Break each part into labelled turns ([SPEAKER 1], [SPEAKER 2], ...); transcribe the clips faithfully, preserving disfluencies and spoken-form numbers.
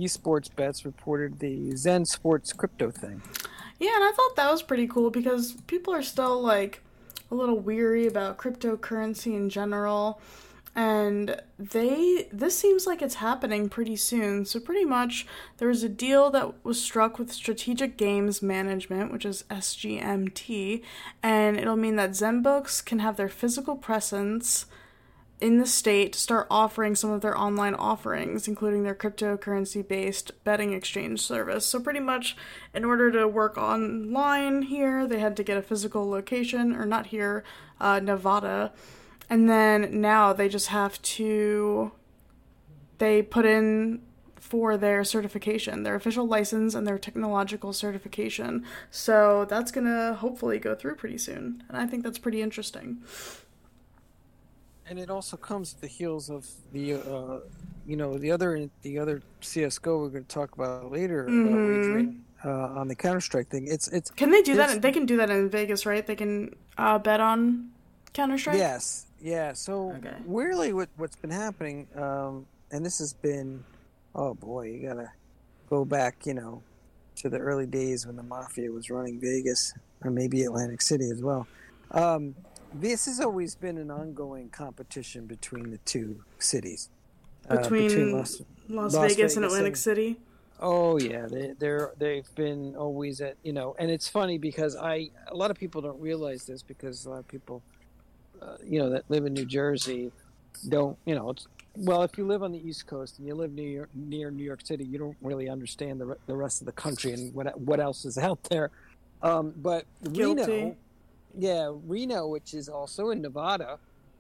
[SPEAKER 1] Esports Bets reported the Zen Sports crypto thing.
[SPEAKER 2] Yeah, and I thought that was pretty cool because people are still like a little weary about cryptocurrency in general. And they this seems like it's happening pretty soon. So pretty much there was a deal that was struck with Strategic Games Management, which is S G M T, and it'll mean that ZenBooks can have their physical presence in the state to start offering some of their online offerings, including their cryptocurrency-based betting exchange service. So pretty much, in order to work online here, they had to get a physical location, or not here, uh, Nevada. And then now they just have to, they put in for their certification, their official license and their technological certification. So that's going to hopefully go through pretty soon. And I think that's pretty interesting.
[SPEAKER 1] And it also comes at the heels of the, uh, you know, the other the other C S G O we're going to talk about later mm-hmm. about wagering uh, on the Counter-Strike thing. It's it's.
[SPEAKER 2] Can they do that? They can do that in Vegas, right? They can uh, bet on Counter-Strike?
[SPEAKER 1] Yes. Yeah. So
[SPEAKER 2] okay.
[SPEAKER 1] really what, what's been happening, um, and this has been, oh boy, you got to go back, you know, to the early days when the Mafia was running Vegas, or maybe Atlantic City as well. Um, this has always been an ongoing competition between the two cities.
[SPEAKER 2] Between, uh, between Las, Las, Las Vegas, Vegas and Atlantic and, City?
[SPEAKER 1] Oh yeah, they, they're they've been always at, you know, and it's funny because I a lot of people don't realize this because a lot of people, uh, you know, that live in New Jersey don't, you know, it's, well, if you live on the East Coast and you live near near New York City, you don't really understand the the rest of the country and what what else is out there. Um, but
[SPEAKER 2] Guilty.
[SPEAKER 1] Reno, yeah, Reno, which is also in Nevada,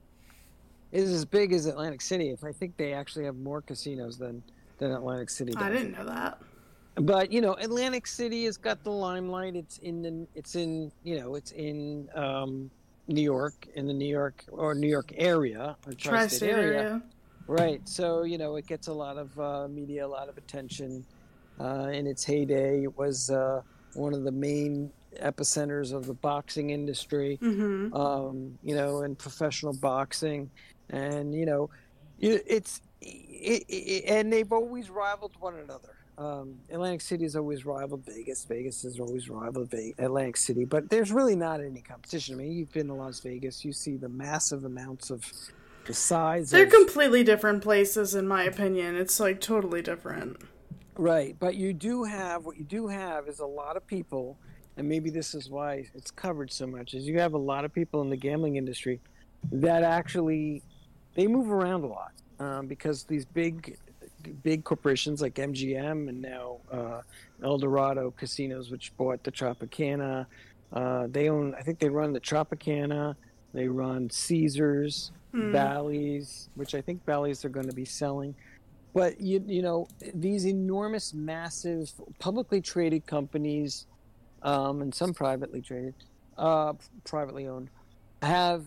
[SPEAKER 1] is as big as Atlantic City. If I think they actually have more casinos than. than Atlantic City does.
[SPEAKER 2] I didn't know that.
[SPEAKER 1] But you know, Atlantic City has got the limelight. It's in the, it's in, you know, it's in um, New York, in the New York or New York area, or tri-state,
[SPEAKER 2] tri-state area. area.
[SPEAKER 1] Right. So, you know, it gets a lot of uh, media, a lot of attention. Uh, in its heyday, it was uh, one of the main epicenters of the boxing industry,
[SPEAKER 2] mm-hmm.
[SPEAKER 1] um, you know, and professional boxing. And, you know, it's, It, it, and they've always rivaled one another. Um, Atlantic City has always rivaled Vegas. Vegas has always rivaled Ve- Atlantic City. But there's really not any competition. I mean, you've been to Las Vegas. You see the massive amounts of the size.
[SPEAKER 2] They're
[SPEAKER 1] of,
[SPEAKER 2] completely different places, in my opinion. It's like totally different.
[SPEAKER 1] Right. But you do have, what you do have is a lot of people, and maybe this is why it's covered so much, is you have a lot of people in the gambling industry that actually, they move around a lot. Um, because these big, big corporations like M G M and now uh, El Dorado Casinos, which bought the Tropicana, uh, they own. I think they run the Tropicana. They run Caesars,
[SPEAKER 2] hmm.
[SPEAKER 1] Bally's, which I think Bally's are going to be selling. But you, you know, these enormous, massive, publicly traded companies, um, and some privately traded, uh, privately owned, have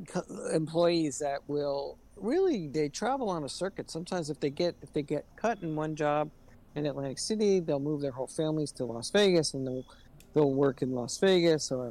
[SPEAKER 1] employees that will. Really, they travel on a circuit. Sometimes if they get if they get cut in one job in Atlantic City, they'll move their whole families to Las Vegas, and they'll they'll work in Las Vegas, or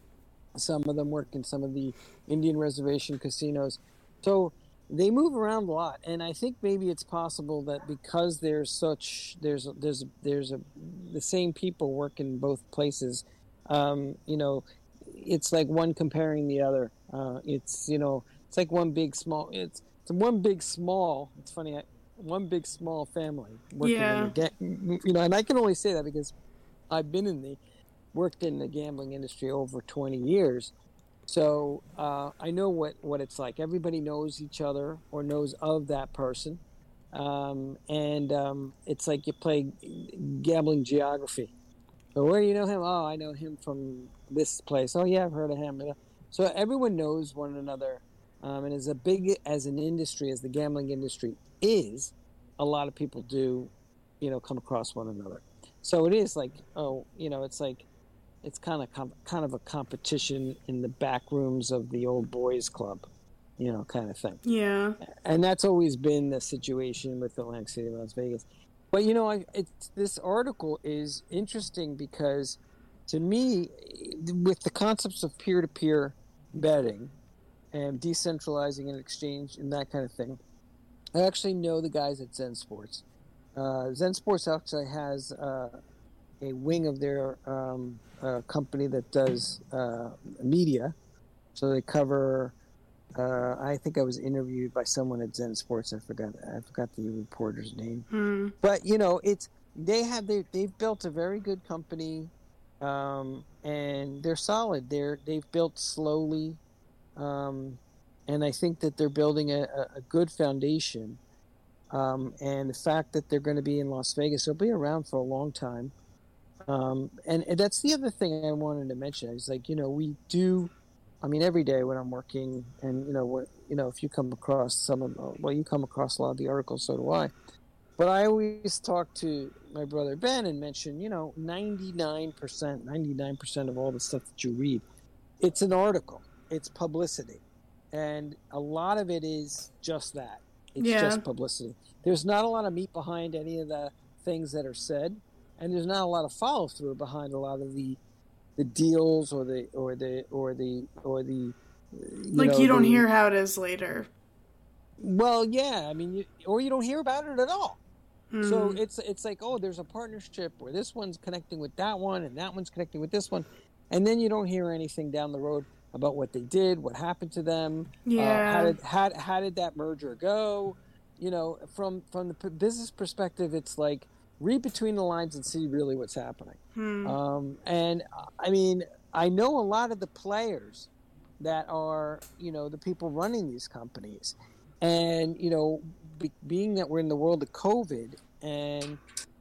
[SPEAKER 1] some of them work in some of the Indian reservation casinos. So they move around a lot, and I think maybe it's possible that because there's such there's there's there's a the same people work in both places. Um, you know, it's like one comparing the other. Uh, it's you know. It's like one big small. It's it's one big small. It's funny. One big small family working
[SPEAKER 2] yeah.
[SPEAKER 1] in the you know, and I can only say that because I've been in the worked in the gambling industry over twenty years, so uh, I know what, what it's like. Everybody knows each other or knows of that person, um, and um, it's like you play gambling geography. So where do you know him? Oh, I know him from this place. Oh yeah, I've heard of him. So everyone knows one another. Um, and as a big as an industry as the gambling industry is, a lot of people do, you know, come across one another. So it is like, oh, you know, it's like, it's kind of com- kind of a competition in the back rooms of the old boys club, you know, kind of thing.
[SPEAKER 2] Yeah.
[SPEAKER 1] And that's always been the situation with Atlantic City, Las Vegas. But you know, I, it's, this article is interesting because, to me, with the concepts of peer-to-peer betting. And decentralizing an exchange and that kind of thing. I actually know the guys at Zen Sports, uh, Zen Sports actually has uh, a wing of their um, uh, company that does uh, media. So they cover. Uh, I think I was interviewed by someone at Zen Sports. I forgot. I forgot the reporter's name.
[SPEAKER 2] Hmm.
[SPEAKER 1] But you know, it's they have they they've built a very good company, um, and they're solid. They're they've built slowly, um, and I think that they're building a, a good foundation. Um, and the fact that they're going to be in Las Vegas, they'll be around for a long time. Um, and, and that's the other thing I wanted to mention. Is like, you know, we do, I mean, every day when I'm working, and you know, what, you know, if you come across some of, well, you come across a lot of the articles, so do I. But I always talk to my brother Ben and mention, you know, ninety-nine percent, ninety-nine percent of all the stuff that you read, it's an article, it's publicity, and a lot of it is just that. It's
[SPEAKER 2] Yeah.
[SPEAKER 1] just publicity. There's not a lot of meat behind any of the things that are said, and there's not a lot of follow through behind a lot of the the deals or the or the or the or the you
[SPEAKER 2] Like
[SPEAKER 1] know,
[SPEAKER 2] you don't
[SPEAKER 1] the,
[SPEAKER 2] hear how it is later.
[SPEAKER 1] Well, yeah, I mean, you, or you don't hear about it at all.
[SPEAKER 2] Hmm.
[SPEAKER 1] So it's it's like, oh, there's a partnership where this one's connecting with that one, and that one's connecting with this one, and then you don't hear anything down the road about what they did, what happened to them,
[SPEAKER 2] Yeah.
[SPEAKER 1] uh, how did how, how did that merger go? You know, from from the p- business perspective, it's like read between the lines and see really what's happening.
[SPEAKER 2] Hmm.
[SPEAKER 1] Um, and I mean, I know a lot of the players that are, you know, the people running these companies, and you know, be, being that we're in the world of COVID and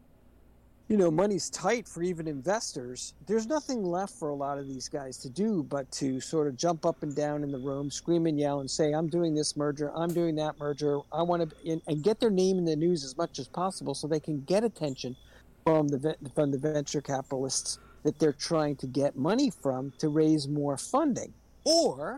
[SPEAKER 1] you know, money's tight for even investors, there's nothing left for a lot of these guys to do but to sort of jump up and down in the room, scream and yell and say, I'm doing this merger, I'm doing that merger, I want to, and, and get their name in the news as much as possible so they can get attention from the from the venture capitalists that they're trying to get money from to raise more funding. Or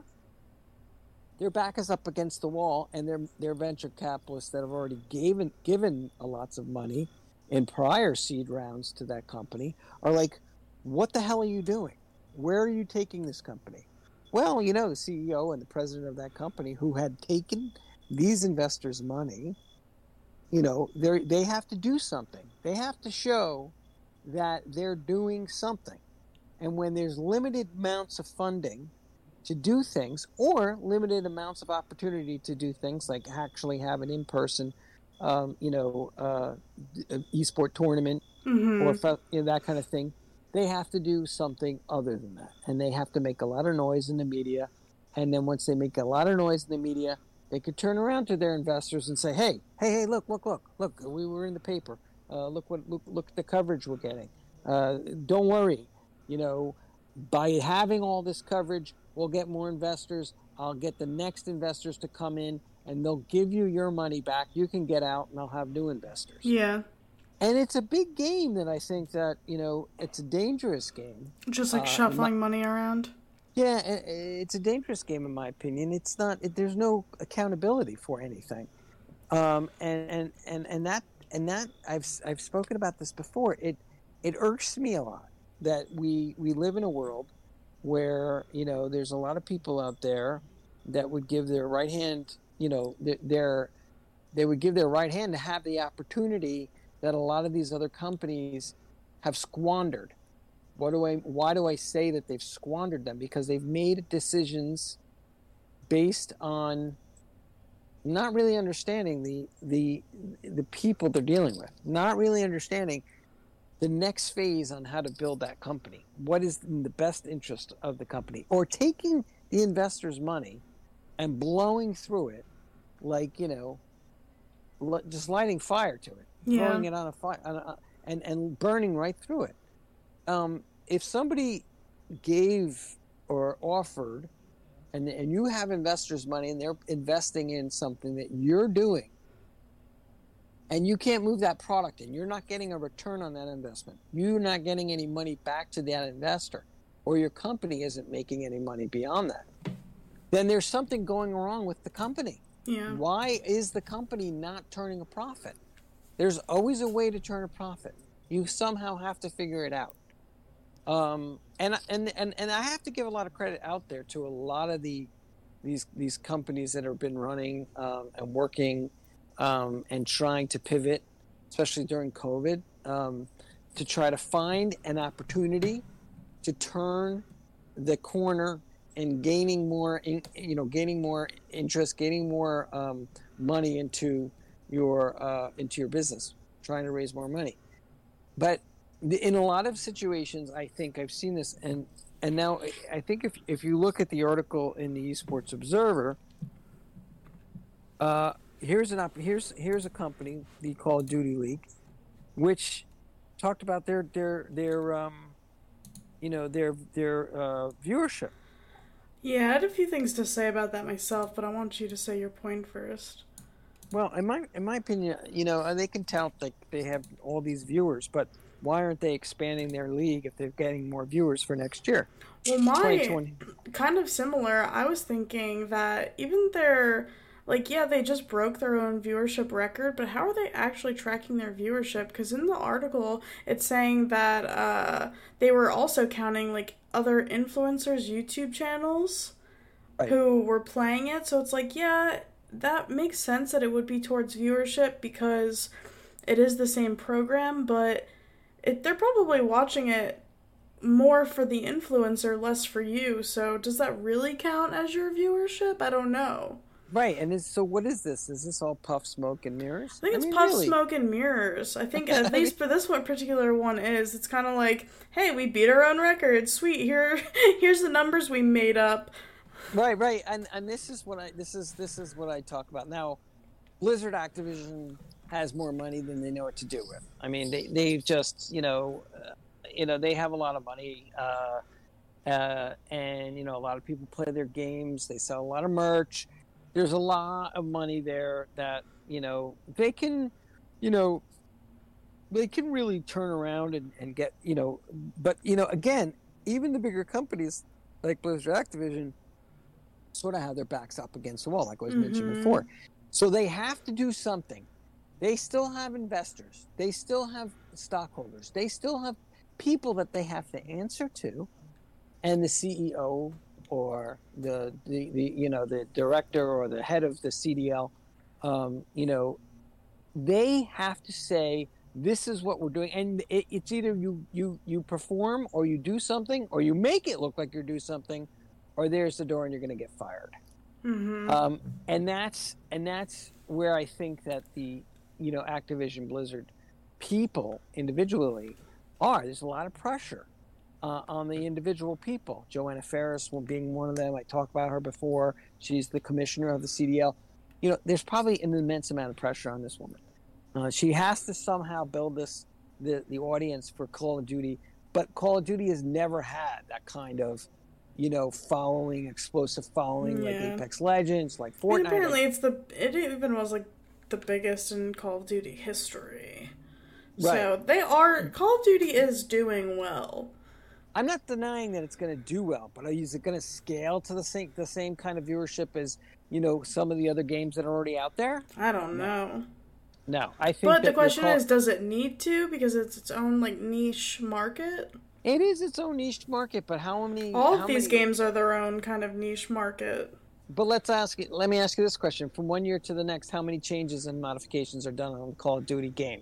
[SPEAKER 1] their back is up against the wall and they're, they're venture capitalists that have already given, given a lots of money in prior seed rounds to that company are like, what the hell are you doing? Where are you taking this company? Well, you know, the C E O and the president of that company who had taken these investors' money, you know, they they have to do something. They have to show that they're doing something. And when there's limited amounts of funding to do things, or limited amounts of opportunity to do things like actually have an in-person Um, you know, uh, e-sport tournament
[SPEAKER 2] Mm-hmm.
[SPEAKER 1] or you know, that kind of thing, they have to do something other than that. And they have to make a lot of noise in the media. And then once they make a lot of noise in the media, they could turn around to their investors and say, hey, hey, hey, look, look, look, look, we were in the paper. Uh, look what, look, look at the coverage we're getting. Uh, don't worry. You know, by having all this coverage, we'll get more investors. I'll get the next investors to come in, and they'll give you your money back. You can get out, and I'll have new investors.
[SPEAKER 2] Yeah.
[SPEAKER 1] And it's a big game that I think that, you know, it's a dangerous game.
[SPEAKER 2] Just like
[SPEAKER 1] Uh,
[SPEAKER 2] shuffling
[SPEAKER 1] my-
[SPEAKER 2] money around.
[SPEAKER 1] Yeah, it's a dangerous game, in my opinion. It's not. It, there's no accountability for anything, um, and, and and and that and that I've I've spoken about this before. It it irks me a lot that we we live in a world where, you know, there's a lot of people out there that would give their right hand, you know, their they would give their right hand to have the opportunity that a lot of these other companies have squandered. What do I? Why do I say that they've squandered them? Because they've made decisions based on not really understanding the the the people they're dealing with, not really understanding the next phase on how to build that company. What is in the best interest of the company, or taking the investors' money and blowing through it, like, you know, just lighting fire to it,
[SPEAKER 2] Yeah.
[SPEAKER 1] throwing it on a fire, on a, and and burning right through it. Um, if somebody gave or offered, and and you have investors' money and they're investing in something that you're doing, and you can't move that product and you're not getting a return on that investment, you're not getting any money back to that investor, or your company isn't making any money beyond that, then there's something going wrong with the company.
[SPEAKER 2] Yeah.
[SPEAKER 1] Why is the company not turning a profit? There's always a way to turn a profit. You somehow have to figure it out. Um, and, and and and I have to give a lot of credit out there to a lot of the these these companies that have been running um, and working um, and trying to pivot especially during COVID, um, to try to find an opportunity to turn the corner and gaining more, in, you know, gaining more interest, gaining more um, money into your uh, into your business, trying to raise more money. But in a lot of situations, I think I've seen this, and and now I think if if you look at the article in the Esports Observer, uh, here's an op- here's here's a company, the Call of Duty League, which talked about their their their um, you know their their uh, viewership.
[SPEAKER 2] Yeah, I had a few things to say about that myself, but I want you to say your point first.
[SPEAKER 1] Well, in my in my opinion, you know, they can tout like they have all these viewers, but why aren't they expanding their league if they're getting more viewers for next year?
[SPEAKER 2] Well, my kind of similar. I was thinking that even their, like, yeah, they just broke their own viewership record, but how are they actually tracking their viewership? Because in the article, it's saying that uh, they were also counting, like, other influencers' YouTube channels right. who were playing it. So it's like, yeah, that makes sense that it would be towards viewership because it is the same program, but it, they're probably watching it more for the influencer, less for you. So does that really count as your viewership? I don't know.
[SPEAKER 1] Right, and it's, so what is this? Is this all puff, smoke, and mirrors?
[SPEAKER 2] I think it's I mean, puff, really? smoke, and mirrors. I think at least for this one particular one is, it's kind of like, hey, we beat our own record. Sweet, here, here's the numbers we made up.
[SPEAKER 1] Right, right, and and this is what I this is this is what I talk about now. Blizzard Activision has more money than they know what to do with. I mean, they they've just you know, uh, you know they have a lot of money, uh, uh, and you know a lot of people play their games. They sell a lot of merch. There's a lot of money there that you know they can, you know, they can really turn around and, and get you know. But you know, again, even the bigger companies like Blizzard Activision sort of have their backs up against the wall, like I was mm-hmm. mentioned before. So they have to do something. They still have investors. They still have stockholders. They still have people that they have to answer to, and the C E O or the the, the you know the director or the head of the C D L, um, you know, they have to say this is what we're doing, and it, it's either you you you perform or you do something or you make it look like you're doing something, or there's the door and you're going to get fired.
[SPEAKER 2] Mm-hmm.
[SPEAKER 1] Um, and that's and that's where I think that the you know Activision Blizzard people individually are. There's a lot of pressure uh, on the individual people. Joanna Ferris being one of them. I talked about her before. She's the commissioner of the C D L. You know, there's probably an immense amount of pressure on this woman. Uh, she has to somehow build this the the audience for Call of Duty, but Call of Duty has never had that kind of you know, following, explosive following, yeah. like Apex Legends, like Fortnite. And
[SPEAKER 2] apparently it's the, it even was like the biggest in Call of Duty history. Right. So they are, Call of Duty is doing well.
[SPEAKER 1] I'm not denying that it's going to do well, but is it going to scale to the same, the same kind of viewership as, you know, some of the other games that are already out there?
[SPEAKER 2] I don't
[SPEAKER 1] no.
[SPEAKER 2] know.
[SPEAKER 1] No, I think
[SPEAKER 2] But
[SPEAKER 1] that
[SPEAKER 2] the question
[SPEAKER 1] call-
[SPEAKER 2] is, does it need to? Because it's its own, like, niche market?
[SPEAKER 1] It is its own niche market, but how many...
[SPEAKER 2] All
[SPEAKER 1] how
[SPEAKER 2] of these
[SPEAKER 1] many,
[SPEAKER 2] games are their own kind of niche market.
[SPEAKER 1] But let's ask you, let me ask you this question. From one year to the next, how many changes and modifications are done on the Call of Duty game?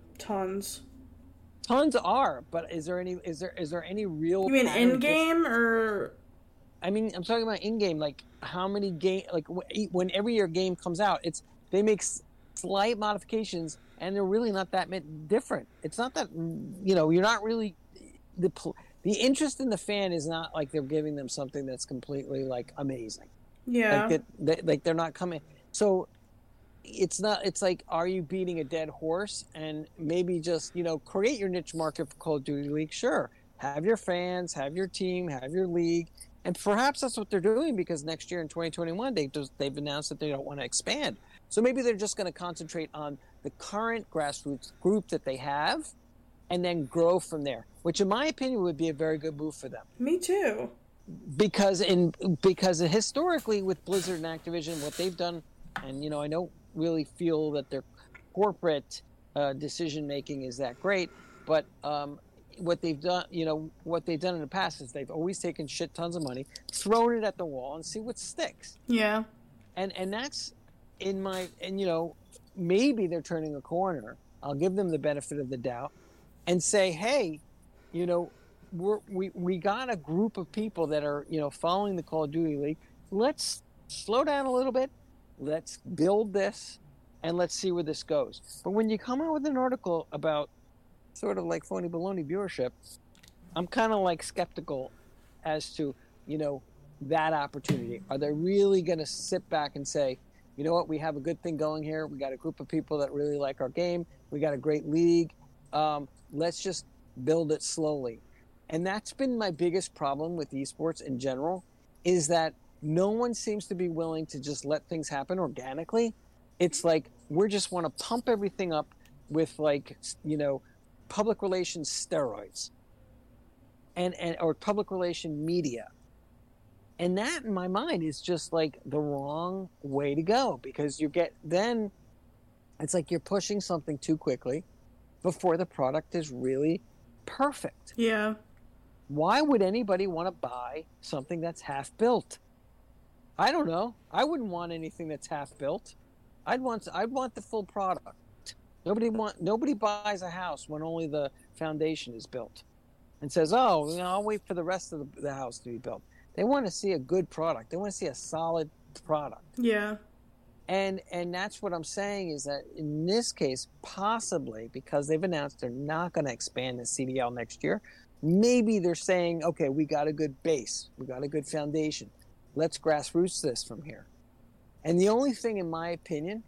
[SPEAKER 2] Tons.
[SPEAKER 1] Tons are, but is there any is there is there any real
[SPEAKER 2] You mean in-game or...
[SPEAKER 1] I mean, I'm talking about in-game, like how many game like when every year game comes out, it's they make slight modifications and they're really not that different. It's not that you know, you're not really the the interest in the fan is not like they're giving them something that's completely like amazing.
[SPEAKER 2] Yeah.
[SPEAKER 1] Like, they, like they're not coming. So it's not. It's like, are you beating a dead horse? And maybe just you know create your niche market for Call of Duty League. Sure, have your fans, have your team, have your league, and perhaps that's what they're doing because next year in twenty twenty-one they just, they've announced that they don't want to expand. So maybe they're just going to concentrate on the current grassroots group that they have, and then grow from there. Which, in my opinion, would be a very good move for them.
[SPEAKER 2] Me too.
[SPEAKER 1] Because in because historically with Blizzard and Activision, what they've done, and you know, I don't really feel that their corporate uh, decision making is that great, but um, what they've done, you know, what they've done in the past is they've always taken shit tons of money, thrown it at the wall, and see what sticks.
[SPEAKER 2] Yeah.
[SPEAKER 1] And and that's in my and you know maybe they're turning a corner I'll give them the benefit of the doubt and say, hey, you know, we're, we we got a group of people that are, you know, following the Call of Duty League. Let's slow down a little bit. Let's build this, and let's see where this goes. But when you come out with an article about sort of like phony baloney viewership, I'm kind of like skeptical as to, you know, that opportunity. Are they really going to sit back and say, you know what, we have a good thing going here. We got a group of people that really like our game. We got a great league. Um, let's just build it slowly. And that's been my biggest problem with esports in general, is that no one seems to be willing to just let things happen organically. It's like we just want to pump everything up with, like, you know, public relations steroids and, and or public relation media. And that, in my mind, is just like the wrong way to go, because you get then it's like you're pushing something too quickly before the product is really perfect.
[SPEAKER 2] Yeah.
[SPEAKER 1] Why would anybody want to buy something that's half built? I don't know. I wouldn't want anything that's half built. I'd want I'd want the full product. Nobody want nobody buys a house when only the foundation is built, and says, "Oh, you know, I'll wait for the rest of the, the house to be built." They want to see a good product. They want to see a solid product.
[SPEAKER 2] Yeah.
[SPEAKER 1] And and that's what I'm saying, is that in this case, possibly because they've announced they're not going to expand the C D L next year, maybe they're saying, okay, we got a good base, we got a good foundation. Let's grassroots this from here. And the only thing, in my opinion,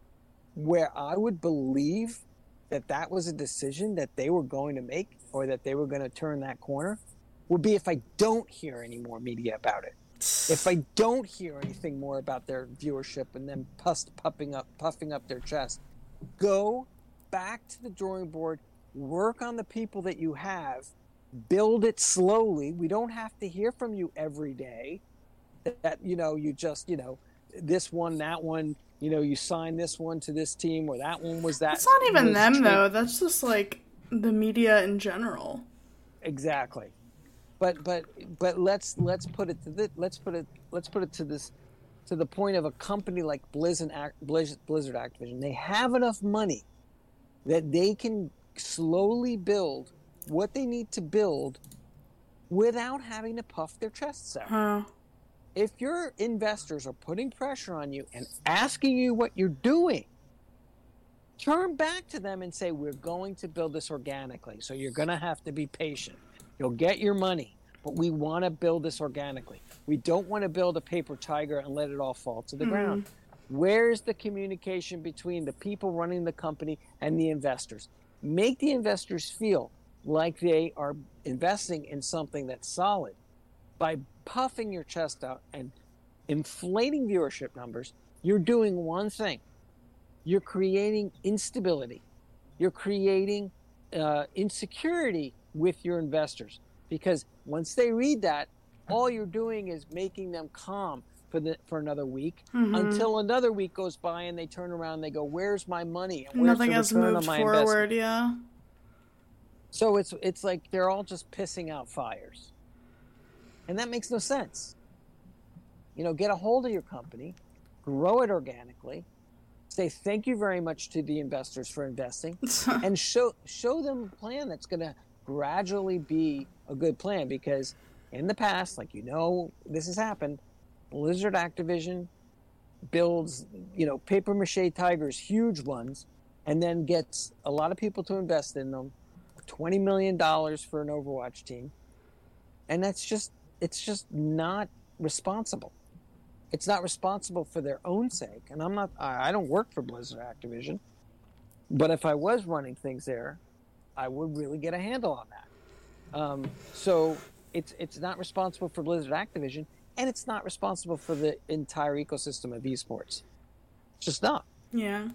[SPEAKER 1] where I would believe that that was a decision that they were going to make, or that they were going to turn that corner, would be if I don't hear any more media about it. If I don't hear anything more about their viewership and them pus- puffing up, puffing up their chest. Go back to the drawing board, work on the people that you have, build it slowly. We don't have to hear from you every day. That, that you know, you just, you know, this one, that one, you know, you sign this one to this team, or that one was that.
[SPEAKER 2] It's not even them,
[SPEAKER 1] tra-
[SPEAKER 2] though. That's just like the media in general.
[SPEAKER 1] Exactly. But but but let's let's put it to this, let's put it let's put it to this to the point of a company like Blizzard Blizzard Activision. They have enough money that they can slowly build what they need to build without having to puff their chests out.
[SPEAKER 2] Huh.
[SPEAKER 1] If your investors are putting pressure on you and asking you what you're doing, turn back to them and say, we're going to build this organically, so you're going to have to be patient. You'll get your money, but we want to build this organically. We don't want to build a paper tiger and let it all fall to the mm-hmm. ground. Where's the communication between the people running the company and the investors? Make the investors feel like they are investing in something that's solid. By puffing your chest out and inflating viewership numbers, you're doing one thing. You're creating instability. You're creating uh, insecurity with your investors, because once they read that, all you're doing is making them calm for the for another week mm-hmm. until another week goes by and they turn around and they go, "Where's my money? And where's
[SPEAKER 2] Nothing
[SPEAKER 1] the
[SPEAKER 2] has
[SPEAKER 1] return
[SPEAKER 2] moved
[SPEAKER 1] on my
[SPEAKER 2] forward."
[SPEAKER 1] investment?"
[SPEAKER 2] Yeah.
[SPEAKER 1] So it's it's like they're all just pissing out fires, and that makes no sense. You know, get a hold of your company, grow it organically, say thank you very much to the investors for investing, and show show them a plan that's going to gradually be a good plan. Because in the past, like, you know, this has happened. Blizzard Activision builds, you know, paper mache tigers, huge ones, and then gets a lot of people to invest in them, twenty million dollars for an Overwatch team. And that's just, it's just not responsible. It's not responsible for their own sake. And I'm not, I don't work for Blizzard Activision, but if I was running things there, I would really get a handle on that. Um, so it's it's not responsible for Blizzard Activision, and it's not responsible for the entire ecosystem of esports. It's just not.
[SPEAKER 2] Yeah.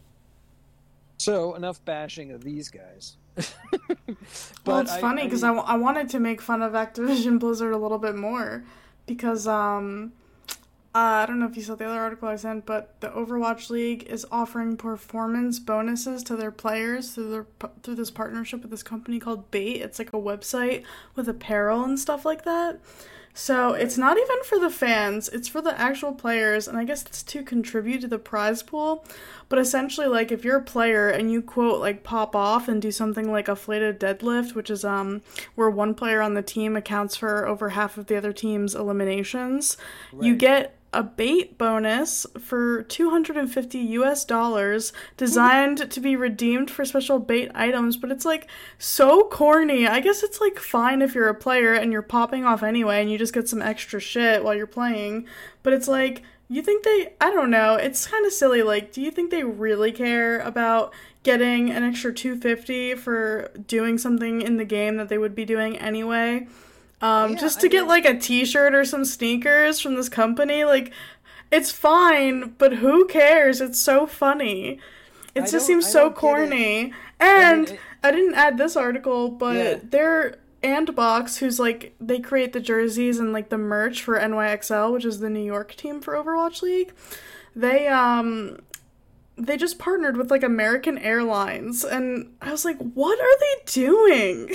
[SPEAKER 1] So enough bashing of these guys. But
[SPEAKER 2] well, it's
[SPEAKER 1] I,
[SPEAKER 2] funny because I,
[SPEAKER 1] I,
[SPEAKER 2] I, w- I wanted to make fun of Activision Blizzard a little bit more because um, uh, I don't know if you saw the other article I sent, but the Overwatch League is offering performance bonuses to their players through their through this partnership with this company called Bait. It's like a website with apparel and stuff like that. So
[SPEAKER 1] Right.
[SPEAKER 2] it's not even for the fans, it's for the actual players, and I guess it's to contribute to the prize pool. But essentially, like, if you're a player and you, quote, like, pop off and do something like a flated deadlift, which is um where one player on the team accounts for over half of the other team's eliminations, you
[SPEAKER 1] Right.
[SPEAKER 2] get a bait bonus for two hundred fifty U S dollars designed to be redeemed for special bait items, but it's like so corny. I guess it's like fine if you're a player and you're popping off anyway and you just get some extra shit while you're playing, but it's like, you think they, I don't know, it's kind of silly. Like, do you think they really care about getting an extra two hundred fifty for doing something in the game that they would be doing anyway? Um,
[SPEAKER 1] Yeah,
[SPEAKER 2] just
[SPEAKER 1] I
[SPEAKER 2] to get
[SPEAKER 1] mean,
[SPEAKER 2] like a t-shirt or some sneakers from this company, like, it's fine, but who cares? It's so funny. It
[SPEAKER 1] I
[SPEAKER 2] just
[SPEAKER 1] don't
[SPEAKER 2] seems
[SPEAKER 1] I
[SPEAKER 2] so
[SPEAKER 1] don't get it.
[SPEAKER 2] corny.
[SPEAKER 1] I mean,
[SPEAKER 2] And
[SPEAKER 1] it,
[SPEAKER 2] I didn't add this article, but
[SPEAKER 1] yeah.
[SPEAKER 2] their Andbox, who's like, they create the jerseys and like the merch for N Y X L, which is the New York team for Overwatch League. They, um, they just partnered with like American Airlines, and I was like, what are they doing?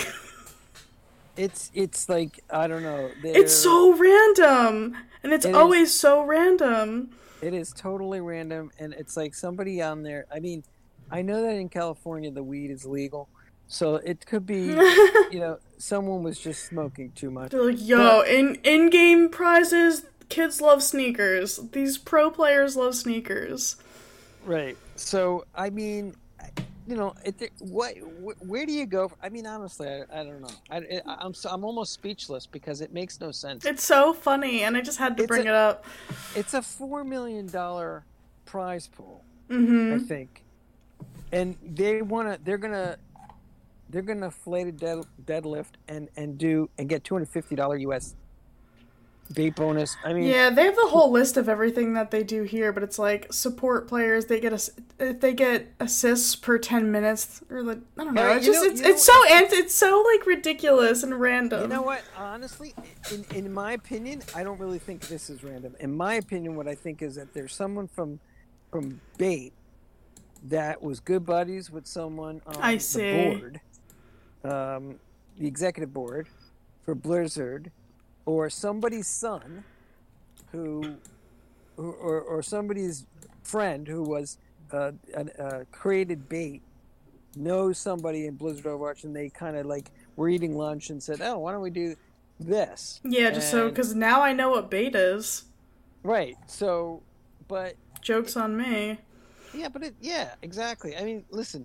[SPEAKER 1] It's it's like I don't know.
[SPEAKER 2] It's
[SPEAKER 1] They're
[SPEAKER 2] so random, and it's
[SPEAKER 1] it is
[SPEAKER 2] always so random.
[SPEAKER 1] it is totally random, and it's like somebody on there. I mean, I know that in California the weed is legal, so it could be, you know, someone was just smoking too much.
[SPEAKER 2] They're like, yo,
[SPEAKER 1] But
[SPEAKER 2] in in-game prizes, kids love sneakers. These pro players love sneakers.
[SPEAKER 1] right, so I mean, you know, it, what wh- where do you go? I mean, honestly, I, I don't know. I, it, I'm so, I'm almost speechless because it makes no sense.
[SPEAKER 2] It's so funny, and I just had to
[SPEAKER 1] It's
[SPEAKER 2] bring
[SPEAKER 1] a
[SPEAKER 2] it up.
[SPEAKER 1] it's a four million dollar prize pool, I
[SPEAKER 2] Mm-hmm.
[SPEAKER 1] think, and they wanna they're gonna they're gonna inflate a dead, deadlift and and do and get two hundred fifty dollar U S bait bonus. I mean,
[SPEAKER 2] Yeah, they have the whole list of everything that they do here, but it's like support players. They get a if they get assists per ten minutes, or like I don't know.
[SPEAKER 1] Alright,
[SPEAKER 2] It's
[SPEAKER 1] you
[SPEAKER 2] just
[SPEAKER 1] know-
[SPEAKER 2] it's
[SPEAKER 1] you know
[SPEAKER 2] it's so
[SPEAKER 1] what?
[SPEAKER 2] ant it's so like ridiculous and random.
[SPEAKER 1] you know what? Honestly, in in my opinion, I don't really think this is random. In my opinion, what I think is that there's someone from from Bait that was good buddies with someone on
[SPEAKER 2] I
[SPEAKER 1] the
[SPEAKER 2] see.
[SPEAKER 1] board, um, the executive board for Blizzard, or somebody's son who, who or, or somebody's friend who was uh, an, uh, created Bait, knows somebody in Blizzard Overwatch, and they kind of like were eating lunch and said, "Oh, why don't we do this?"
[SPEAKER 2] Yeah, just so
[SPEAKER 1] And
[SPEAKER 2] because now I know what bait is.
[SPEAKER 1] right, so, but
[SPEAKER 2] Joke's on me.
[SPEAKER 1] yeah, but it, yeah, exactly. I mean, listen,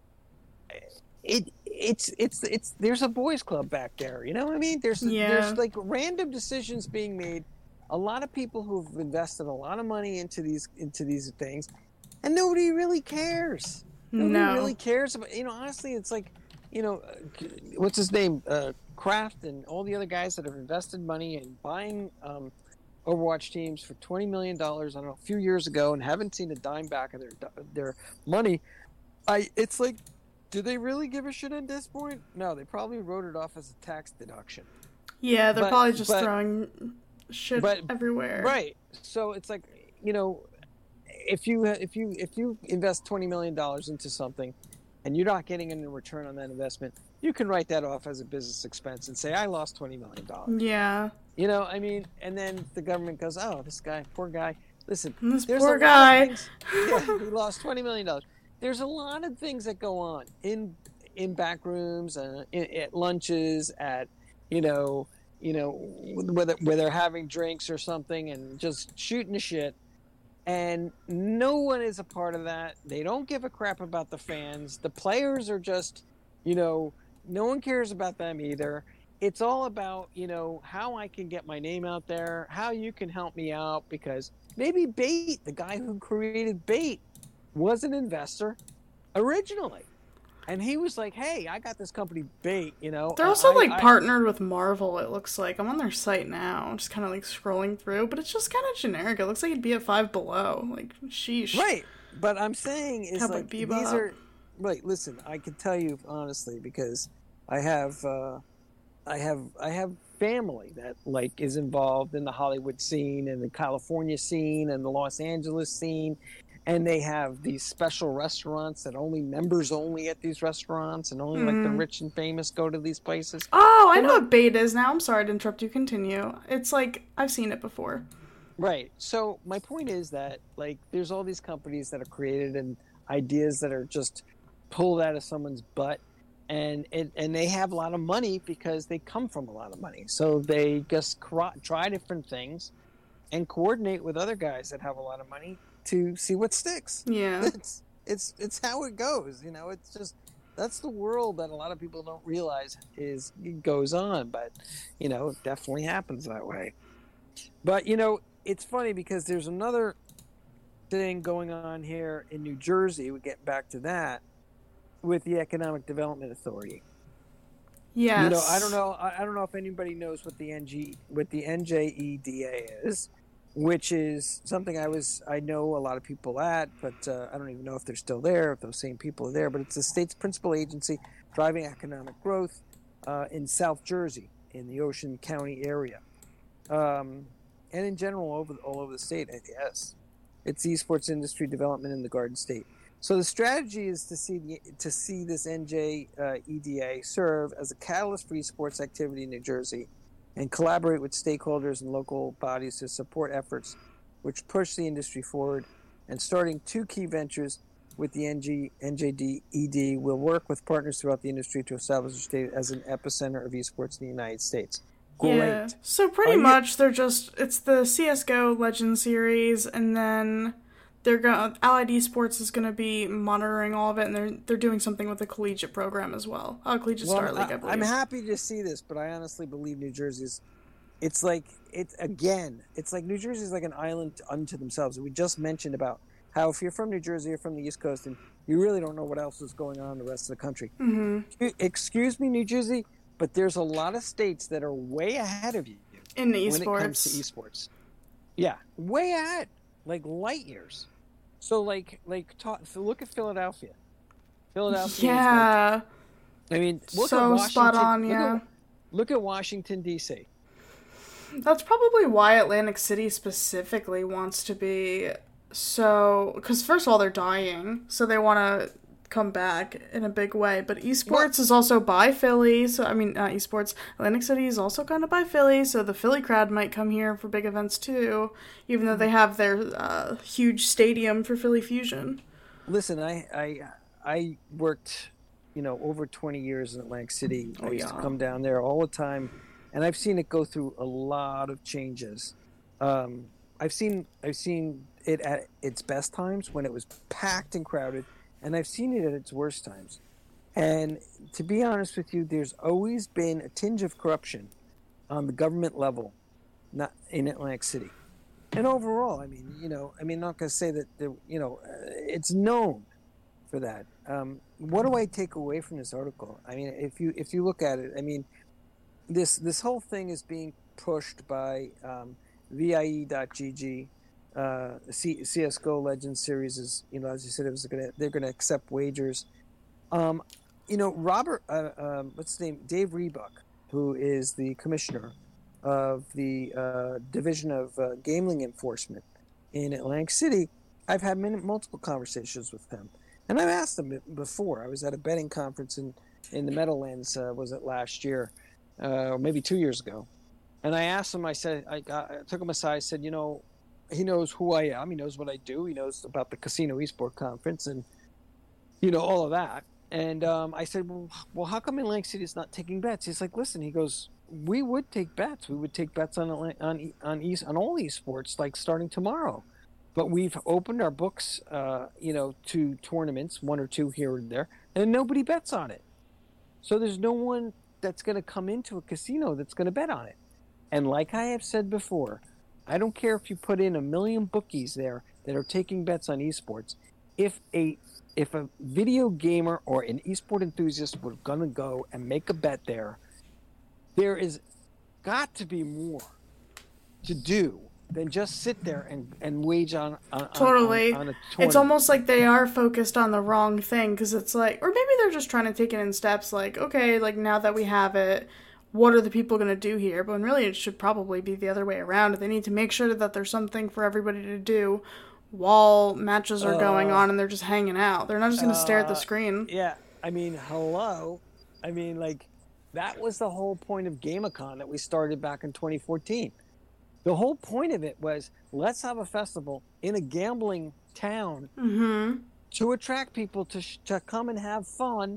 [SPEAKER 1] it it's it's it's there's a boys club back there. You know what I mean? There's
[SPEAKER 2] Yeah.
[SPEAKER 1] there's like random decisions being made. A lot of people who've invested a lot of money into these into these things, and nobody really cares. Nobody
[SPEAKER 2] No.
[SPEAKER 1] really cares about. You know, honestly, it's like, you know, uh, what's his name, uh, Kraft, and all the other guys that have invested money in buying um, Overwatch teams for twenty million dollars. I don't know, a few years ago, and haven't seen a dime back of their their money. I it's like, do they really give a shit at this point? No, they probably wrote it off as a tax deduction.
[SPEAKER 2] Yeah, they're
[SPEAKER 1] But-
[SPEAKER 2] probably just
[SPEAKER 1] but-
[SPEAKER 2] throwing shit
[SPEAKER 1] but-
[SPEAKER 2] everywhere.
[SPEAKER 1] Right. So it's like, you know, if you if you if you invest twenty million dollars into something, and you're not getting any return on that investment, you can write that off as a business expense and say, I lost twenty million dollars.
[SPEAKER 2] Yeah.
[SPEAKER 1] You know, I mean, and then the government goes, oh, this guy, poor guy. Listen,
[SPEAKER 2] This
[SPEAKER 1] there's
[SPEAKER 2] poor
[SPEAKER 1] a lot of
[SPEAKER 2] guy.
[SPEAKER 1] things- yeah, he lost twenty million dollars. There's a lot of things that go on in in back rooms, uh, in, at lunches, at you know, you know, whether where they're having drinks or something, and just shooting the shit. And no one is a part of that. They don't give a crap about the fans. The players are just, you know, no one cares about them either. It's all about, you know, how I can get my name out there, how you can help me out, because maybe Bait, the guy who created Bait, was an investor originally. And he was like, hey, I got this company Bait, you know.
[SPEAKER 2] They're
[SPEAKER 1] I-
[SPEAKER 2] also
[SPEAKER 1] I-
[SPEAKER 2] like
[SPEAKER 1] I-
[SPEAKER 2] partnered with Marvel, it looks like. I'm on their site now, just kind of like scrolling through, but it's just kind of generic. It looks like it'd be at Five Below. Like, sheesh.
[SPEAKER 1] Right. But I'm saying is
[SPEAKER 2] Cowboy
[SPEAKER 1] like
[SPEAKER 2] Bebop.
[SPEAKER 1] these are right, listen, I can tell you honestly because I have uh I have I have family that like is involved in the Hollywood scene and the California scene and the Los Angeles scene, and they have these special restaurants that only members only at these restaurants, and only mm. like the rich and famous go to these places.
[SPEAKER 2] Oh, I They're know not... what Bait is now. I'm sorry to interrupt you. Continue. It's like, I've seen it before.
[SPEAKER 1] Right. So my point is that, like, there's all these companies that are created and ideas that are just pulled out of someone's butt, and it, and they have a lot of money because they come from a lot of money. So they just try different things and coordinate with other guys that have a lot of money to see what sticks.
[SPEAKER 2] Yeah.
[SPEAKER 1] It's it's it's how it goes, you know. It's just, that's the world that a lot of people don't realize is goes on, but you know, it definitely happens that way. But you know, it's funny because there's another thing going on here in New Jersey. We get back to that with the Economic Development Authority.
[SPEAKER 2] Yes.
[SPEAKER 1] You know, I don't know. I, I don't know if anybody knows what the N G, what the N J E D A is, which is something I was, I know a lot of people at, but uh, I don't even know if they're still there, if those same people are there. But it's the state's principal agency driving economic growth uh, in South Jersey, in the Ocean County area. Um, and in general, over all over the state, I guess. It's the esports industry development in the Garden State. So the strategy is to see the, to see this N J E D A serve as a catalyst for esports activity in New Jersey, and collaborate with stakeholders and local bodies to support efforts which push the industry forward. And starting two key ventures with the N J E D will work with partners throughout the industry to establish the state as an epicenter of esports in the United States. Great.
[SPEAKER 2] Yeah. So pretty Are much you... they're just, it's the C S G O Legends series, and then they're going Allied Esports is going to be monitoring all of it, and they're they're doing something with the collegiate program as well. Oh, Collegiate well, Star League, I, I believe.
[SPEAKER 1] I'm happy to see this, but I honestly believe New Jersey's, it's like, it's again, it's like New Jersey's like an island unto themselves. We just mentioned about how if you're from New Jersey or from the East Coast, and you really don't know what else is going on in the rest of the country.
[SPEAKER 2] Mm-hmm.
[SPEAKER 1] Excuse me, New Jersey, but there's a lot of states that are way ahead of you
[SPEAKER 2] in the esports.
[SPEAKER 1] When it comes to esports. Yeah, way ahead, like light years. So, like, like talk, so look at Philadelphia. Philadelphia.
[SPEAKER 2] Yeah.
[SPEAKER 1] Like, I mean, look
[SPEAKER 2] so
[SPEAKER 1] at Washington.
[SPEAKER 2] Spot on, yeah.
[SPEAKER 1] Look at, look at Washington, D C.
[SPEAKER 2] That's probably why Atlantic City specifically wants to be so... Because, first of all, they're dying, so they want to come back in a big way. But esports what? is also by Philly, so I mean not esports. Atlantic City is also kind of by Philly, so the Philly crowd might come here for big events too, even though they have their uh, huge stadium for Philly Fusion.
[SPEAKER 1] Listen, I I I worked, you know, over twenty years in Atlantic City. I
[SPEAKER 2] oh,
[SPEAKER 1] used
[SPEAKER 2] yeah.
[SPEAKER 1] to come down there all the time, and I've seen it go through a lot of changes. Um, I've seen I've seen it at its best times when it was packed and crowded. And I've seen it at its worst times. And to be honest with you, there's always been a tinge of corruption on the government level, not in Atlantic City. And overall, I mean, you know, I mean, I'm not going to say that, there, you know, uh, it's known for that. Um, what do I take away from this article? I mean, if you if you look at it, I mean, this this whole thing is being pushed by um, V I E dot G G. Uh, C- CSGO Legends series is, you know, as you said, it was gonna they're gonna accept wagers. Um, you know, Robert, uh, um, what's his name, Dave Rebuck, who is the commissioner of the uh, Division of uh, Gambling Enforcement in Atlantic City. I've had many, multiple conversations with him, and I've asked him before. I was at a betting conference in in the Meadowlands. Uh, was it last year, uh, or maybe two years ago? And I asked him. I said, I, got, I took him aside. I said, you know. He knows who I am. He knows what I do. He knows about the Casino Esport Conference and, you know, all of that. And um, I said, well, well, how come Atlantic City is not taking bets? He's like, listen, he goes, we would take bets. We would take bets on on on, East, on all esports, like starting tomorrow. But we've opened our books, uh, you know, to tournaments, one or two here and there, and nobody bets on it. So there's no one that's going to come into a casino that's going to bet on it. And like I have said before, I don't care if you put in a million bookies there that are taking bets on esports. If a if a video gamer or an esport enthusiast were going to go and make a bet there, there is got to be more to do than just sit there and, and wage on, on
[SPEAKER 2] totally.
[SPEAKER 1] on, on a tournament.
[SPEAKER 2] It's almost like they are focused on the wrong thing, because it's like, or maybe they're just trying to take it in steps, like, okay, like now that we have it, what are the people going to do here? But when really it should probably be the other way around. They need to make sure that there's something for everybody to do while matches are
[SPEAKER 1] Uh,
[SPEAKER 2] going on and they're just hanging out. They're not just going to stare at the
[SPEAKER 1] uh,
[SPEAKER 2] screen.
[SPEAKER 1] yeah, I mean, hello. I mean, like, that was the whole point of GameCon that we started back in twenty fourteen. The whole point of it was, let's have a festival in a gambling town
[SPEAKER 2] Mm-hmm.
[SPEAKER 1] to attract people to sh- to come and have fun,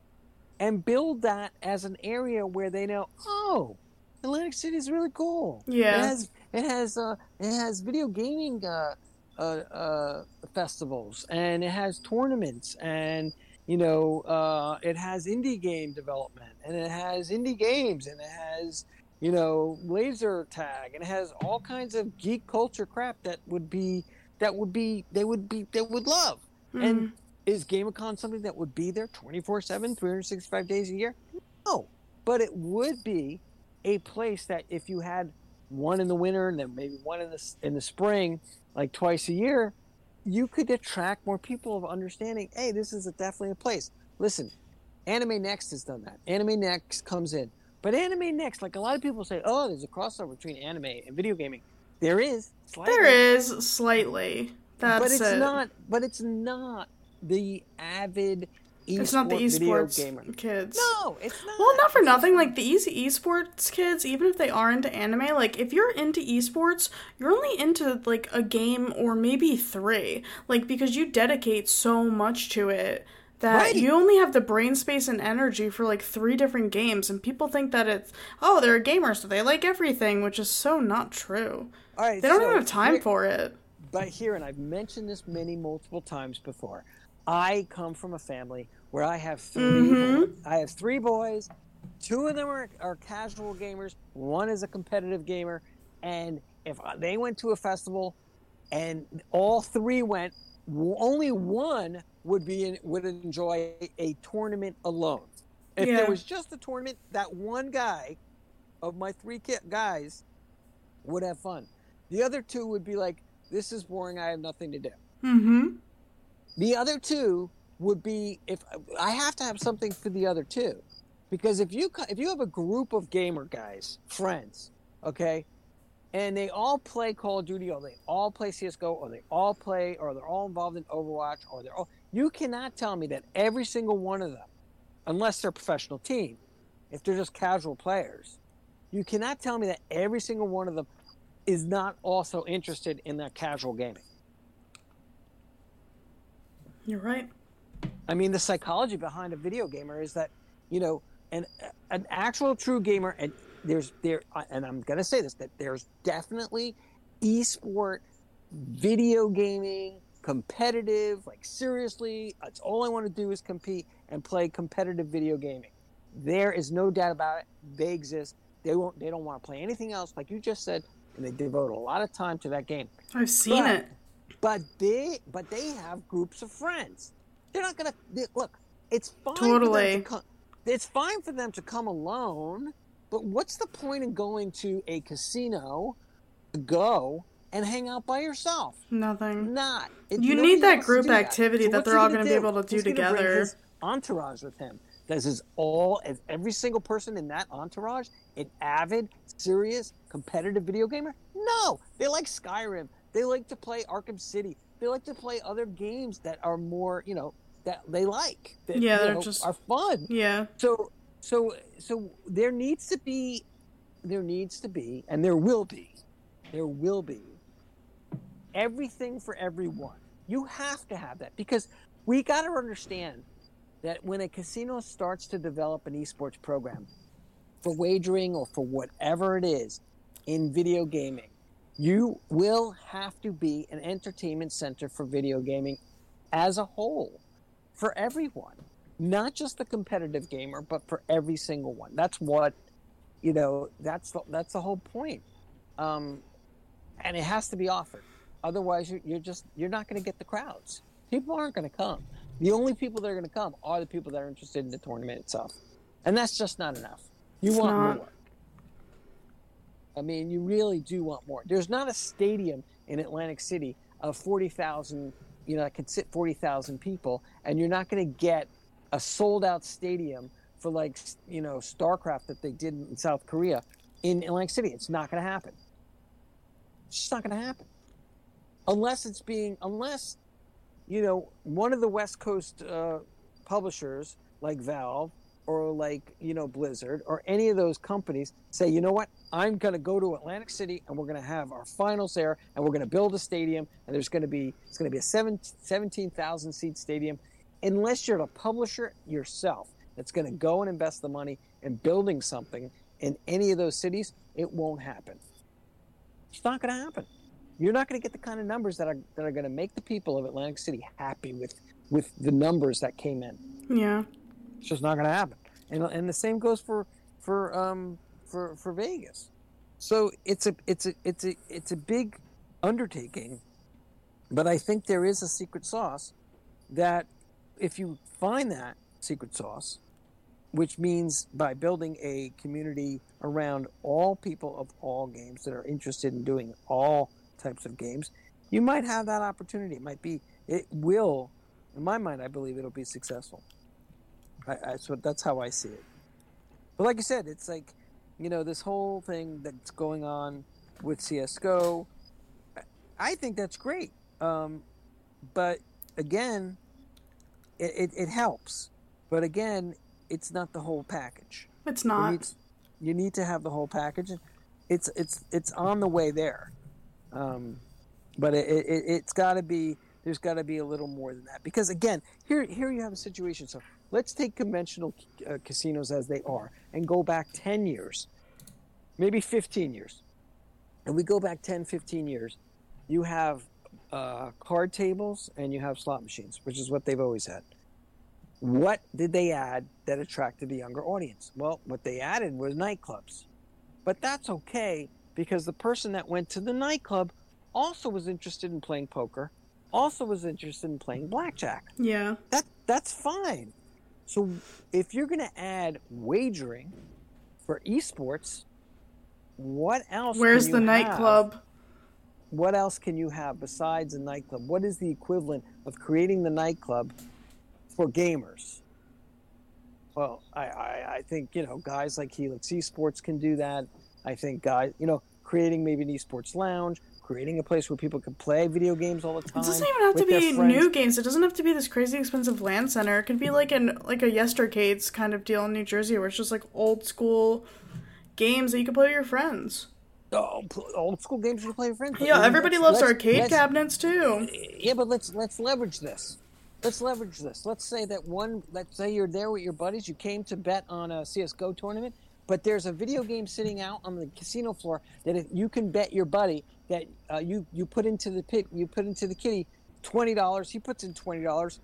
[SPEAKER 1] and build that as an area where they know, oh, Atlantic City is really cool.
[SPEAKER 2] Yeah.
[SPEAKER 1] It has it has uh, it has video gaming uh, uh, uh, festivals, and it has tournaments, and you know uh, it has indie game development, and it has indie games, and it has you know laser tag, and it has all kinds of geek culture crap that would be that would be they would be they would love.
[SPEAKER 2] Mm.
[SPEAKER 1] And is GameCon something that would be there twenty-four seven, three hundred sixty-five days a year? No, but it would be a place that if you had one in the winter and then maybe one in the in the spring, like twice a year, you could attract more people of understanding. Hey, this is a, definitely a place. Listen, Anime Next has done that. Anime Next comes in, but Anime Next, like a lot of people say, oh, there's a crossover between anime and video gaming. There is, slightly.
[SPEAKER 2] There is slightly. That's
[SPEAKER 1] but it's
[SPEAKER 2] it.
[SPEAKER 1] not. But it's not the avid.
[SPEAKER 2] It's not the esports
[SPEAKER 1] gamer.
[SPEAKER 2] kids.
[SPEAKER 1] No, it's not.
[SPEAKER 2] Well, not for nothing. Like the easy esports kids, even if they are into anime, like if you're into esports, you're only into like a game or maybe three. Like because you dedicate so much to it that
[SPEAKER 1] Right.
[SPEAKER 2] you only have the brain space and energy for like three different games, and people think that it's oh they're gamers, so they like everything, which is so not true.
[SPEAKER 1] All right,
[SPEAKER 2] They don't
[SPEAKER 1] so
[SPEAKER 2] even have time
[SPEAKER 1] here-
[SPEAKER 2] for it.
[SPEAKER 1] But here, and I've mentioned this many multiple times before, I come from a family where I have 3
[SPEAKER 2] Mhm.
[SPEAKER 1] boys. I have three boys. Two of them are, are casual gamers. One is a competitive gamer. And if they went to a festival and all three went, w- only one would be in, would enjoy a tournament alone. If
[SPEAKER 2] Yeah.
[SPEAKER 1] there was just a tournament, that one guy of my three ki- guys would have fun. The other two would be like, this is boring. I have nothing to do.
[SPEAKER 2] Mm-hmm.
[SPEAKER 1] The other two would be if I have to have something for the other two, because if you co- if you have a group of gamer guys, friends, okay, and they all play Call of Duty, or they all play C S G O, or they all play, or they're all involved in Overwatch, or they're all, you cannot tell me that every single one of them, unless they're a professional team, if they're just casual players, you cannot tell me that every single one of them is not also interested in that casual gaming.
[SPEAKER 2] You're right.
[SPEAKER 1] I mean, the psychology behind a video gamer is that, you know, an an actual true gamer, and there's there, and I'm gonna say this, that there's definitely esport, video gaming, competitive, like seriously, it's all I want to do is compete and play competitive video gaming. There is no doubt about it. They exist. They won't. They don't want to play anything else, like you just said, and they devote a lot of time to that game.
[SPEAKER 2] I've seen
[SPEAKER 1] But-
[SPEAKER 2] it.
[SPEAKER 1] But they, but they have groups of friends. They're not gonna they, look. It's fine. For
[SPEAKER 2] Totally.
[SPEAKER 1] them to come, it's fine for them to come alone. But what's the point in going to a casino to go and hang out by yourself?
[SPEAKER 2] Nothing.
[SPEAKER 1] Not. It,
[SPEAKER 2] You
[SPEAKER 1] nobody
[SPEAKER 2] need that
[SPEAKER 1] wants to
[SPEAKER 2] group
[SPEAKER 1] do
[SPEAKER 2] activity
[SPEAKER 1] So
[SPEAKER 2] that
[SPEAKER 1] what's
[SPEAKER 2] they're
[SPEAKER 1] he
[SPEAKER 2] all
[SPEAKER 1] gonna
[SPEAKER 2] gonna be able to do
[SPEAKER 1] He's gonna bring
[SPEAKER 2] together.
[SPEAKER 1] his entourage with him. Does his all as every single person in that entourage an avid, serious, competitive video gamer? No. They like Skyrim. They like to play Arkham City. They like to play other games that are more, you know, that they like. That,
[SPEAKER 2] Yeah,
[SPEAKER 1] you
[SPEAKER 2] they're
[SPEAKER 1] know,
[SPEAKER 2] just-
[SPEAKER 1] are fun.
[SPEAKER 2] Yeah.
[SPEAKER 1] So, so, so there needs to be, there needs to be, and there will be, there will be everything for everyone. You have to have that because we got to understand that when a casino starts to develop an esports program for wagering or for whatever it is in video gaming, you will have to be an entertainment center for video gaming as a whole, for everyone, not just the competitive gamer, but for every single one. That's what, you know, that's the, that's the whole point. Um, and it has to be offered. Otherwise, you're, you're just, you're not going to get the crowds. People aren't going to come. The only people that are going to come are the people that are interested in the tournament itself. And that's just not enough. You
[SPEAKER 2] It's
[SPEAKER 1] want
[SPEAKER 2] not.
[SPEAKER 1] more. I mean, you really do want more. There's not a stadium in Atlantic City of forty thousand, you know, that could sit forty thousand people, and you're not going to get a sold-out stadium for, like, you know, StarCraft that they did in South Korea in Atlantic City. It's not going to happen. It's just not going to happen. unless it's being, unless, you know, one of the West Coast uh, publishers like Valve or like, you know, Blizzard or any of those companies say, you know what, I'm going to go to Atlantic City and we're going to have our finals there and we're going to build a stadium and there's going to be, it's going to be a seven, seventeen thousand seat stadium. Unless you're the publisher yourself that's going to go and invest the money in building something in any of those cities, it won't happen. It's not going to happen. You're not going to get the kind of numbers that are that are going to make the people of Atlantic City happy with with the numbers that came in.
[SPEAKER 2] Yeah,
[SPEAKER 1] it's just not going to happen. And and the same goes for for um for for Vegas. So it's a it's a it's a it's a big undertaking, but I think there is a secret sauce that if you find that secret sauce, which means by building a community around all people of all games that are interested in doing all types of games, you might have that opportunity. It might be, it will, in my mind, I believe it'll be successful. I, I, so that's how I see it. But like I said, it's like, you know, this whole thing that's going on with C S G O, I think that's great. Um, but again, it, it, it helps. But again, it's not the whole package.
[SPEAKER 2] It's not.
[SPEAKER 1] You need, you need to have the whole package. It's it's it's on the way there, um, but it, it it's got to be. There's got to be a little more than that because again, here here you have a situation. So let's take conventional uh, casinos as they are and go back ten years, maybe fifteen years, and we go back ten, fifteen years. You have uh, card tables and you have slot machines, which is what they've always had. What did they add that attracted the younger audience? Well, what they added was nightclubs. But that's okay because the person that went to the nightclub also was interested in playing poker, also was interested in playing blackjack.
[SPEAKER 2] Yeah.
[SPEAKER 1] That that's fine. So if you're going to add wagering for esports, what else
[SPEAKER 2] Where's
[SPEAKER 1] can you
[SPEAKER 2] the nightclub?
[SPEAKER 1] Have? What else can you have besides a nightclub? What is the equivalent of creating the nightclub for gamers? Well, I, I, I think, you know, guys like Helix Esports can do that. I think guys, you know, creating maybe an esports lounge, creating a place where people can play video games all the time.
[SPEAKER 2] It doesn't even have to be new games. It doesn't have to be this crazy expensive LAN center. It could be like an like a Yestercades kind of deal in New Jersey where it's just like old school games that you can play with your friends.
[SPEAKER 1] Oh, old school games you can play with friends.
[SPEAKER 2] Yeah, everybody loves
[SPEAKER 1] let's,
[SPEAKER 2] arcade
[SPEAKER 1] let's,
[SPEAKER 2] cabinets too.
[SPEAKER 1] Yeah, but let's let's leverage this. Let's leverage this. Let's say that one, let's say you're there with your buddies, you came to bet on a C S G O tournament, but there's a video game sitting out on the casino floor that if you can bet your buddy that uh, you, you put into the pit, you put into the kitty twenty dollars, he puts in twenty dollars,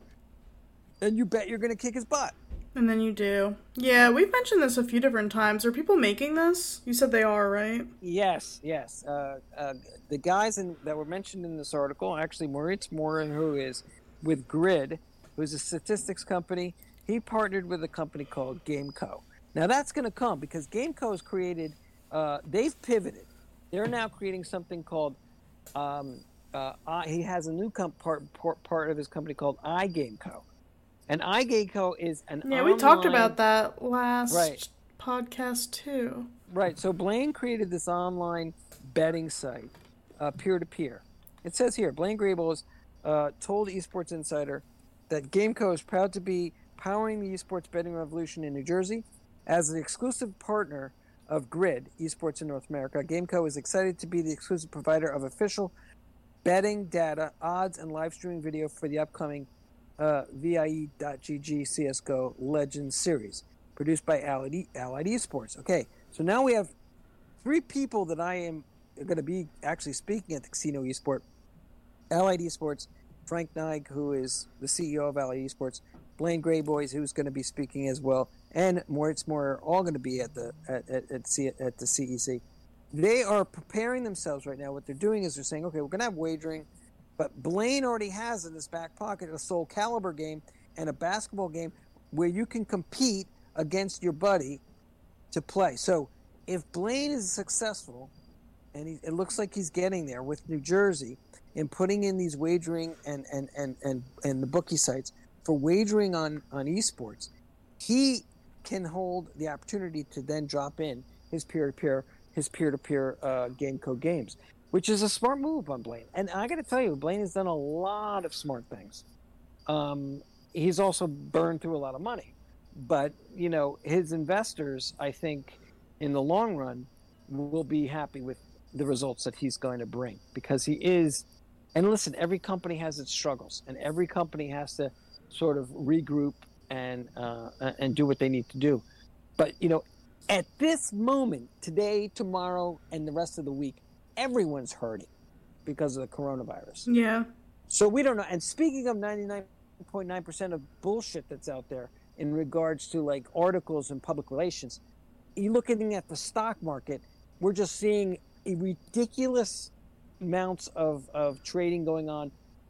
[SPEAKER 1] and you bet you're going to kick his butt.
[SPEAKER 2] And then you do. Yeah, we've mentioned this a few different times. Are people making this? You said they are, right?
[SPEAKER 1] Yes, yes. Uh, uh, the guys in, that were mentioned in this article, actually Moritz Morin, who is with Grid, who's a statistics company, he partnered with a company called GameCo. Now that's going to come because GameCo has created, uh, they've pivoted. They're now creating something called, um, uh, I, he has a new comp- part, part part of his company called iGameCo. And iGameCo is an
[SPEAKER 2] Yeah,
[SPEAKER 1] online...
[SPEAKER 2] we talked about that last
[SPEAKER 1] right.
[SPEAKER 2] podcast too.
[SPEAKER 1] Right, so Blaine created this online betting site, uh, peer-to-peer. It says here, Blaine Grable has uh, told Esports Insider that GameCo is proud to be powering the esports betting revolution in New Jersey. As an exclusive partner of Grid Esports in North America, GameCo is excited to be the exclusive provider of official betting data, odds, and live streaming video for the upcoming uh, V I E dot G G C S G O Legends series, produced by Allied, Allied Esports. Okay, so now we have three people that I am going to be actually speaking at the Casino Esport. Allied Esports, Frank Nige, who is the C E O of Allied Esports, Blaine Grayboys, who's going to be speaking as well, and Moritz Moore are all going to be at the at at, at, C, at the C E C. They are preparing themselves right now. What they're doing is they're saying, okay, we're going to have wagering, but Blaine already has in his back pocket a Soul Calibur game and a basketball game where you can compete against your buddy to play. So if Blaine is successful, and he, it looks like he's getting there with New Jersey in putting in these wagering and, and, and, and, and the bookie sites for wagering on, on esports, he can hold the opportunity to then drop in his peer-to-peer his peer-to-peer uh, GameCo games, which is a smart move on Blaine. And I got to tell you, Blaine has done a lot of smart things. Um, he's also burned through a lot of money. But, you know, his investors, I think, in the long run, will be happy with the results that he's going to bring. Because he is, and listen, every company has its struggles. And every company has to sort of regroup and uh, and do what they need to do. But, you know, at this moment, today, tomorrow, and the rest of the week, everyone's hurting because of the coronavirus.
[SPEAKER 2] Yeah.
[SPEAKER 1] So we don't know. And speaking of ninety-nine point nine percent of bullshit that's out there in regards to like articles and public relations, you looking at the stock market, we're just seeing a ridiculous amounts of, of trading going on.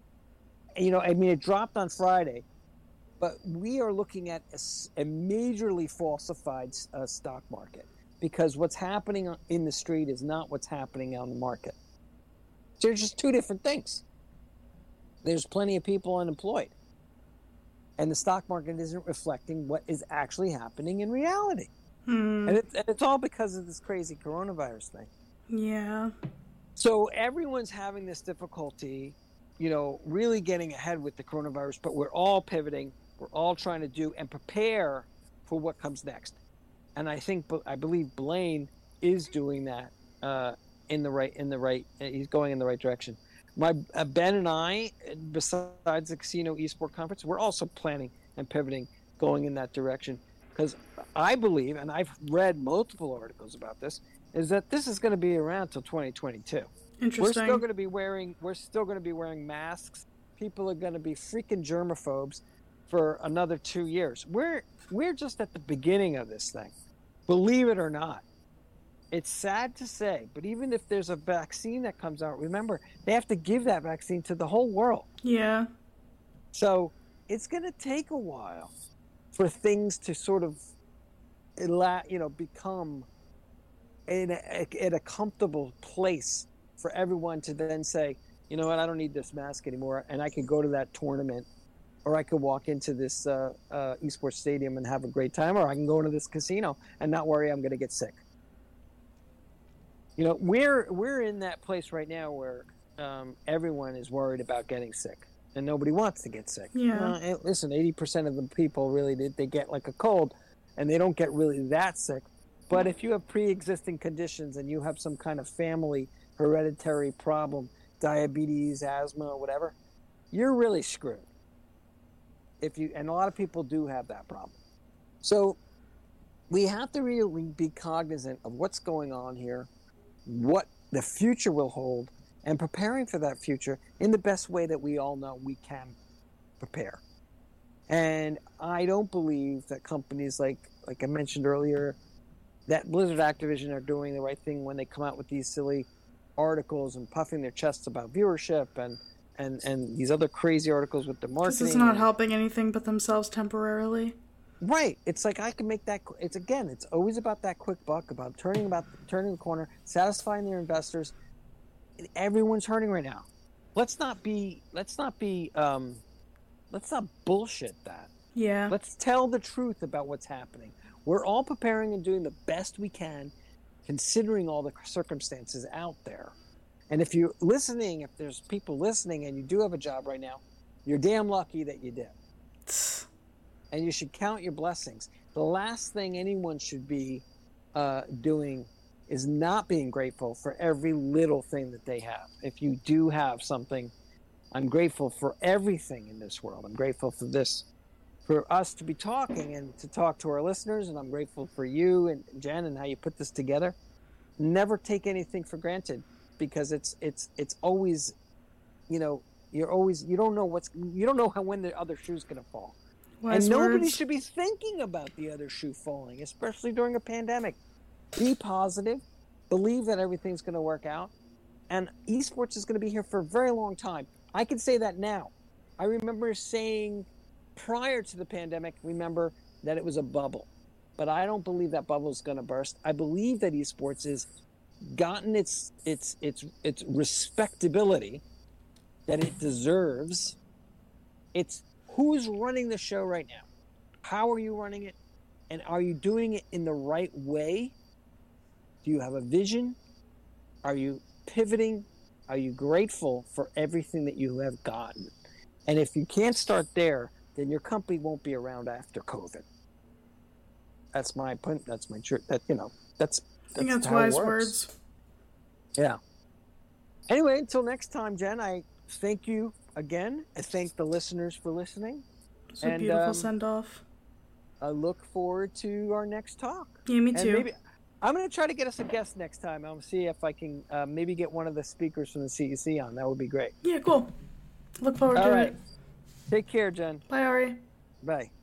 [SPEAKER 1] You know, I mean, it dropped on Friday, but we are looking at a, a majorly falsified uh, stock market because what's happening in the street is not what's happening on the market. They're just two different things. There's plenty of people unemployed, and the stock market isn't reflecting what is actually happening in reality.
[SPEAKER 2] Hmm.
[SPEAKER 1] And, it's, and it's all because of this crazy coronavirus thing.
[SPEAKER 2] Yeah.
[SPEAKER 1] So everyone's having this difficulty, you know, really getting ahead with the coronavirus, but we're all pivoting. We're all trying to do and prepare for what comes next. And I think, I believe Blaine is doing that uh, in the right, in the right, he's going in the right direction. My uh, Ben and I, besides the Casino Esport Conference, we're also planning and pivoting, going in that direction. Because I believe, and I've read multiple articles about this, is that this is going to be around till twenty twenty-two.
[SPEAKER 2] Interesting.
[SPEAKER 1] We're still going to be wearing, we're still going to be wearing masks. People are going to be freaking germaphobes for another two years. We're we're just at the beginning of this thing, believe it or not. It's sad to say, but even if there's a vaccine that comes out, remember, they have to give that vaccine to the whole world.
[SPEAKER 2] Yeah.
[SPEAKER 1] So it's going to take a while for things to sort of, you know, become in a, in a comfortable place for everyone to then say, you know what, I don't need this mask anymore, and I can go to that tournament, or I could walk into this uh, uh, esports stadium and have a great time, or I can go into this casino and not worry I'm going to get sick. You know, we're we're in that place right now where um, everyone is worried about getting sick, and nobody wants to get sick.
[SPEAKER 2] Yeah.
[SPEAKER 1] Uh, listen, eighty percent of the people really they, they get like a cold, and they don't get really that sick. But if you have pre-existing conditions and you have some kind of family hereditary problem, diabetes, asthma, whatever, you're really screwed. If you and a lot of people do have that problem. So we have to really be cognizant of what's going on here, what the future will hold, and preparing for that future in the best way that we all know we can prepare. And I don't believe that companies like like I mentioned earlier, that Blizzard Activision are doing the right thing when they come out with these silly articles and puffing their chests about viewership and and and these other crazy articles with the marketing.
[SPEAKER 2] This is not helping anything but themselves temporarily.
[SPEAKER 1] Right. It's like I can make that. It's again. It's always about that quick buck, about turning about turning the corner, satisfying their investors. Everyone's hurting right now. Let's not be. Let's not be. Um, let's not bullshit that.
[SPEAKER 2] Yeah.
[SPEAKER 1] Let's tell the truth about what's happening. We're all preparing and doing the best we can, considering all the circumstances out there. And if you're listening, if there's people listening and you do have a job right now, you're damn lucky that you did. And you should count your blessings. The last thing anyone should be uh, doing is not being grateful for every little thing that they have. If you do have something, I'm grateful for everything in this world. I'm grateful for this, for us to be talking and to talk to our listeners, and I'm grateful for you and Jen and how you put this together. Never take anything for granted, because it's it's it's always, you know, you're always you don't know what's you don't know how when the other shoe's going to fall.
[SPEAKER 2] Wise
[SPEAKER 1] and nobody
[SPEAKER 2] words.
[SPEAKER 1] should be thinking about the other shoe falling, especially during a pandemic. Be positive, believe that everything's going to work out, and esports is going to be here for a very long time. I can say that now. I remember saying prior to the pandemic, remember that it was a bubble, but I don't believe that bubble is going to burst. I believe that esports has gotten its its its its respectability that it deserves. It's who's running the show right now? How are you running it? And are you doing it in the right way? Do you have a vision? Are you pivoting Are you grateful for everything that you have gotten? And if you can't start there, then your company won't be around after COVID. That's my point. That's my truth. That, you know, that's, that's
[SPEAKER 2] I think that's
[SPEAKER 1] how
[SPEAKER 2] wise
[SPEAKER 1] it works.
[SPEAKER 2] words.
[SPEAKER 1] Yeah. Anyway, until next time, Jen, I thank you again. I thank the listeners for listening.
[SPEAKER 2] It's a
[SPEAKER 1] and,
[SPEAKER 2] beautiful
[SPEAKER 1] um,
[SPEAKER 2] send-off.
[SPEAKER 1] I look forward to our next talk.
[SPEAKER 2] Yeah, me
[SPEAKER 1] and
[SPEAKER 2] too.
[SPEAKER 1] Maybe I'm going to try to get us a guest next time. I'll see if I can uh, maybe get one of the speakers from the C E C on. That would be great.
[SPEAKER 2] Yeah, cool. Look forward
[SPEAKER 1] All
[SPEAKER 2] to
[SPEAKER 1] right.
[SPEAKER 2] it.
[SPEAKER 1] Take care, Jen.
[SPEAKER 2] Bye, Ari.
[SPEAKER 1] Bye.